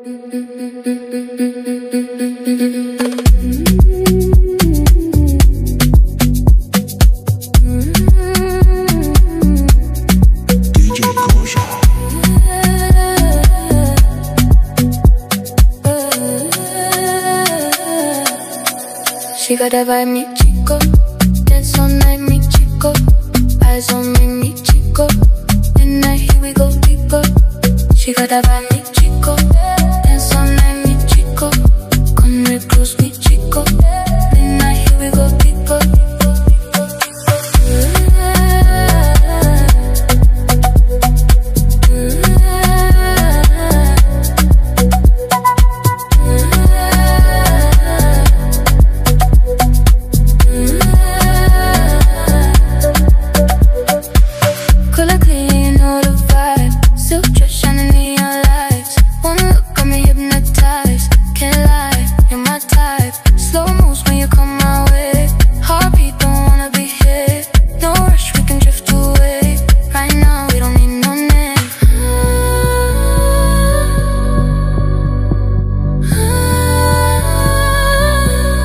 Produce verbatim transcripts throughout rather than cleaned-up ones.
She got that vibe, mi chico. Dance all night, mi chico. Eyes on me, mi chico. Midnight, here we go deeper. She got that vibe, mi chico. Dance all night, mi chico. Come real close, mi chico. Midnight, here we go deeper.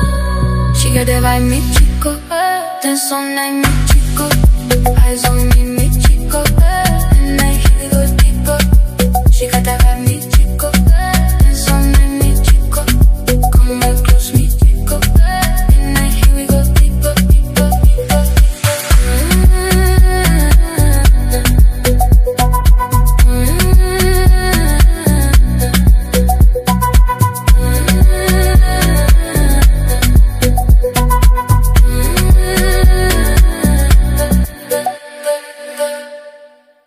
She got that vibe, mi chico. Dance all night, mi chico. Eyes on me,